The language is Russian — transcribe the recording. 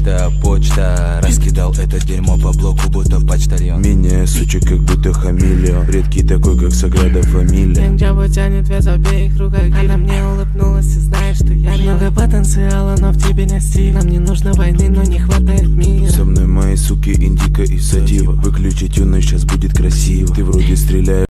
почта. Раскидал это дерьмо по блоку, будто почтальон. Меняя сучек, как будто хамелеон. Редкий такой, как Саграда Фамилия. Нянджабу тянет вес в обеих руках. Она мне улыбнулась и знает, что я много потенциала, но в тебе не стиль. Нам не нужно войны, но не хватает мира. Со мной мои суки, индика и сатива. Выключи тюны, сейчас будет красиво. Ты вроде стреляешь